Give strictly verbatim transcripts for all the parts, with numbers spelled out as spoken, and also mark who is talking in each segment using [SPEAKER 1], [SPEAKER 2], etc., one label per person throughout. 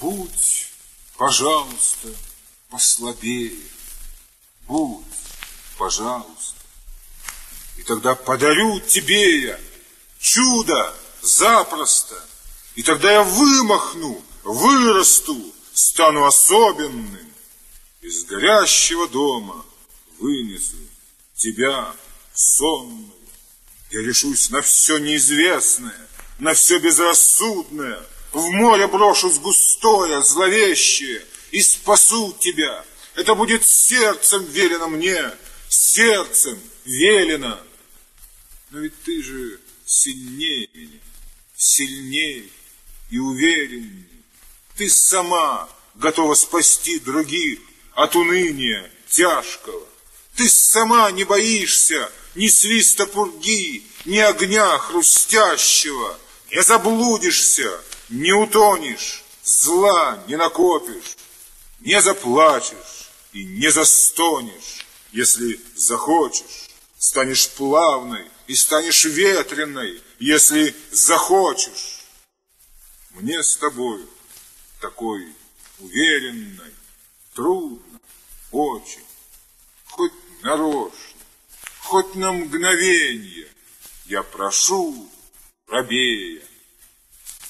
[SPEAKER 1] Будь, пожалуйста, послабее, будь, пожалуйста. И тогда подарю тебе я чудо запросто, и тогда я вымахну, вырасту, стану особенным. Из горящего дома вынесу тебя сонную. Я решусь на все неизвестное, на все безрассудное, в море брошусь густое, зловещее, и спасу тебя. Это будет сердцем велено мне, сердцем велено. Но ведь ты же сильнее меня, сильнее и увереннее. Ты сама готова спасти других от уныния тяжкого. Ты сама не боишься ни свиста пурги, ни огня хрустящего. Не заблудишься, не утонешь, зла не накопишь, не заплачешь и не застонешь, если захочешь. Станешь плавной и станешь ветреной, если захочешь. Мне с тобою такой уверенной трудно очень, хоть нарочно, хоть на мгновенье. Я прошу, робея,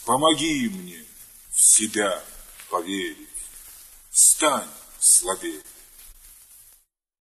[SPEAKER 1] помоги мне в себя поверить, стань слабее.